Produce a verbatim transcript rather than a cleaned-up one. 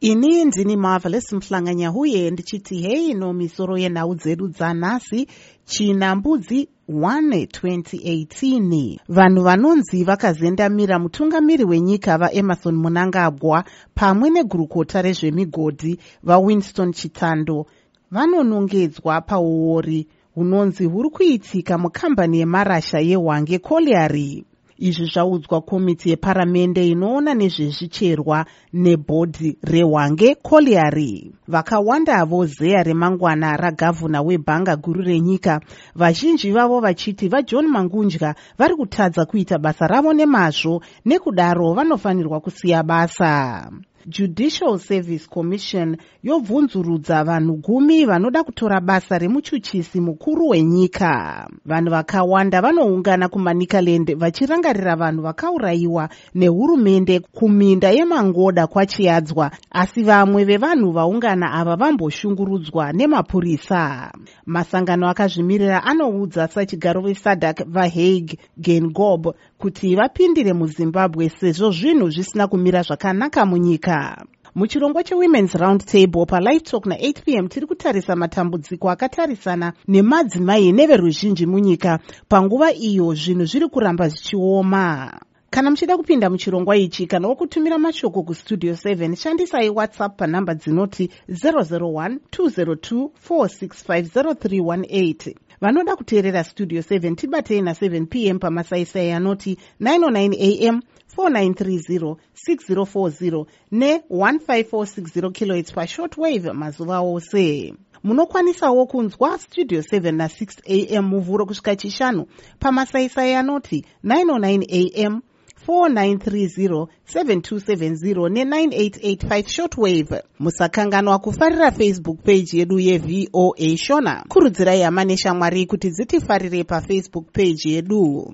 Ini ndini Marvelous Mhlanganya huye ndichiti hei no misoro yenhau dzedu dzanhasi Chinambudzi one twenty eighteen. Vanhu vanonzi vakazendamira mutungamiri wenyika vaEmmerson Mnangagwa pamwe negurukota rezvemigodhi vaWinston Chitando vanonongedzwa pauori hunonzi huri kuitika mukambani yemarasha yeHwange Colliery. Izvi zvaudzwa komiti yeparamende inoona nezvezvicherwa nebhodhi reHwange Colliery. Vakawanda vozeya remangwana ragavhuna webhanga guru renyika, vazhinji vavo vachiti vaJohn Mangunja vari kutadza kuita basa ravo nemazvo, nekudaro vanofanirwa kusiya basa. Judicial Service Commission yobvunzurudza vanhu gumi vanoda kutora basa remuchuchisi mukuru wenyika. Vanhu vakawanda vanoungana kuManicaland vachirangarira vanhu vakaurayiwa nehurumende kuminda yeMangoda kwaChiadzwa, asi vamwe vevanhu vaungana ava vamboshungurudzwa nemapurisa. Masangano akazvimirira anoudza sachigaro veSADC vaHage Geingob kuti vapindire muZimbabwe sezvo zvinhu zvisina kumira zvakanaka munyika. Muchirongwa cheWomen's Round Table paLive Talk na eight p m tiri kutarisa matambudziko akatarisana nemadzimai neveruzhinji munyika panguva iyo zvinhu zviri kuramba zvichioma. Kana muchida kupinda muchirongwa ichi kana wokutumira mashoko kustudio seven, shandisai WhatsApp panhamba dzinoti zero zero one two zero two four six five zero three one eight. Vanoda kuteerera Studio seven tibatei na seven p m pamasaisai anoti nine oh nine a m four nine three zero six zero four zero ne one five four six zero kilohertz pashortwave mazuva ose. Munokwanisawo kunzwa Studio seven na six a m muvhuro kusvika chishanu pamasaisai anoti nine oh nine a m four nine three zero seven two seven zero ne nine eight eight five shortwave. Musakanganwa kufarira Facebook page yedu yeV O A Shona. Kurudzirai hama neshamwari kuti dzitifarire paFacebook page yedu.